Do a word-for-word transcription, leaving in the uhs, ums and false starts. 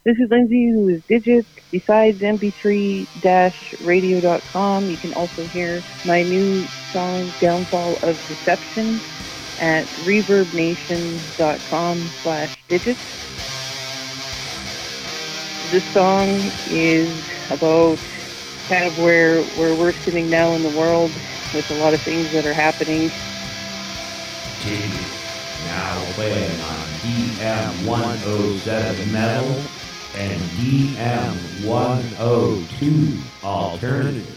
This is Lindsay, who is Digit. Besides M P three radio dot com, you can also hear my new song, Downfall of Deception, at reverb nation dot com slash digits. This song is about kind of where, where we're sitting now in the world with a lot of things that are happening. Digit, now playing on D M one oh seven Metal and D M one oh two Alternative.